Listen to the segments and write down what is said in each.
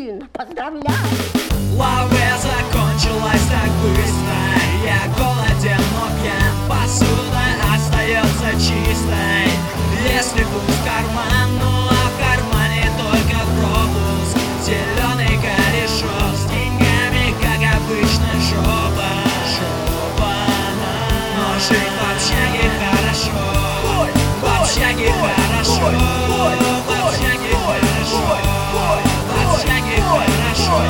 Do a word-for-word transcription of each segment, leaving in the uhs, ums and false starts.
сильно поздравляю. Лаве закончилась так быстро. Я голоден, но пьян. Посуда остается чистой. Если путь в карман, ну а в кармане только пропуск. Зеленый корешок с деньгами, как обычно, жопа. Жопа. Но жить в общаге хорошо. В общаге хорошо. В общаге хорошо. В общаге хорошо.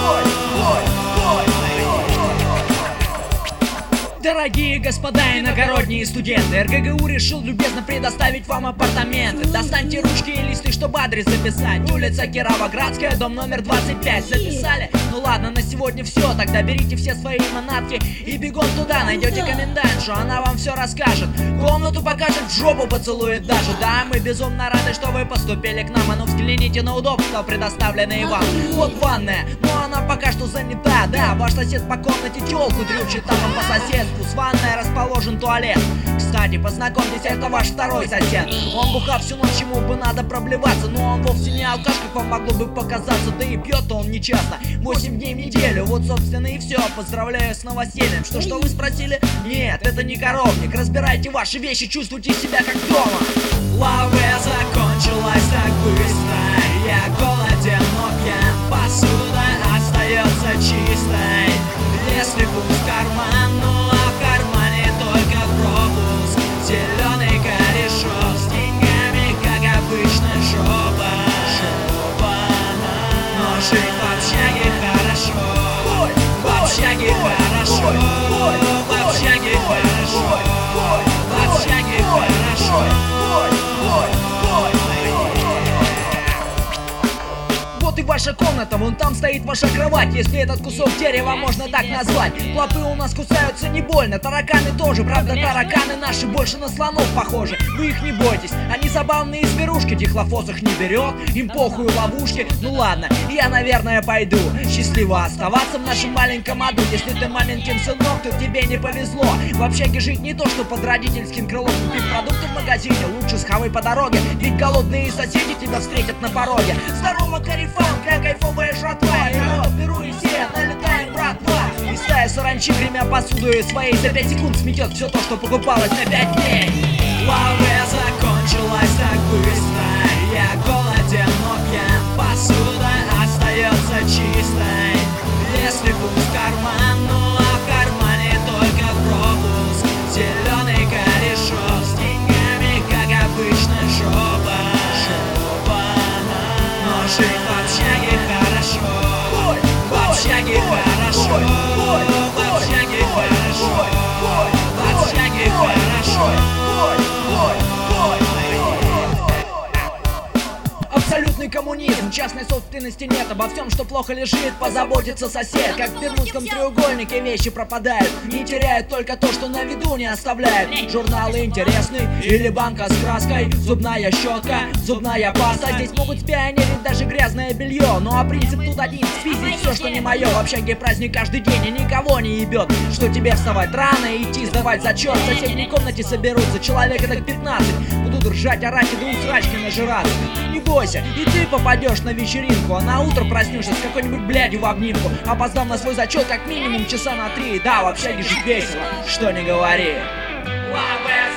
Дорогие господа иногородние студенты, эр гэ гэ у решил любезно предоставить вам апартаменты. Достаньте ручки и листы, чтобы адрес записать. Улица Кировоградская, дом номер двадцать пять. Записали? Ну ладно, на сегодня все. Тогда берите все свои манатки и бегом туда. Найдете комендантшу, она вам все расскажет. Комнату покажет, в жопу поцелует даже. Да, мы безумно рады, что вы поступили к нам. А ну взгляните на удобства, предоставленные вам. Вот ванная, но она пока что занята. Да, ваш сосед по комнате тёлку дрючит, там он по соседству. С ванной расположен туалет. Кстати, познакомьтесь, это ваш второй сосед. Он бухал всю ночь, ему бы надо проблеваться. Но он вовсе не алкаш, как вам могло бы показаться. Да и пьет-то он нечасто, восемь дней в неделю. Вот, собственно, и все. Поздравляю с новосельем. Что, что вы спросили? Нет, это не коровник. Разбирайте ваши вещи, чувствуйте себя как дома. Лаве закончилась так быстро. Я голоден, но пьян. Посуда остается чистой. Если путь в карман, ну а в кармане только пропуск. Зеленый корешок с деньгами, как обычно, жопа. Жопа. Но жить в общаге хорошо. В общаге хорошо. В общаге хорошо. В общаге хорошо. Вот и ваша комната, вон там стоит ваша кровать. Если этот кусок дерева можно так назвать. Клопы у нас кусаются не больно, тараканы тоже. Правда, тараканы наши больше на слонов похожи. Вы их не бойтесь, они забавные зверушки. Дихлофос их не берет, им похуй ловушки. Ну ладно, я, наверное, пойду. Счастливо оставаться в нашем маленьком аду. Если ты маменькин сынок, то тебе не повезло. В общаге жить не то, что под родительским крылом. Купив продукты в магазине, лучше схавай по дороге. Ведь голодные соседи тебя встретят на пороге. Здорово, карифан, какая кайфовая жратва. Я народ беру и все, налетаем, братва. И стая саранчи, гремя посудой своей, за пять секунд сметет все то, что покупалось на пять дней. Лаве закончилась так быстро. Я голоден, но пьян. Посуда остается чистой. Если путь в карман, ну а в кармане только пропуск. Зеленый корешок с деньгами, как обычно, жопа. Жопа. Но жить в общаге хорошо. В общаге хорошо. В общаге хорошо. В общаге хорошо. Абсолютный коммунизм, частной собственности нет. Обо всем, что плохо лежит, позаботится сосед. Как в Бермудском треугольнике вещи пропадают. Не теряют только то, что на виду не оставляют. Журналы интересны или банка с краской. Зубная щетка, зубная паста. Здесь могут спионерить даже грязное белье. Ну а принцип тут один: спиздить все, что не мое. В общаге праздник каждый день и никого не ебет. Что тебе вставать рано и идти сдавать зачет. В соседней комнате соберутся человека так пятнадцать. Будут ржать, орать и до усрачки нажираться. Не бойся, и ты попадешь на вечеринку. А на утро проснешься с какой-нибудь блядью в обнимку. Опоздав на свой зачет как минимум часа на три. Да, в общаге жить весело, что не говори.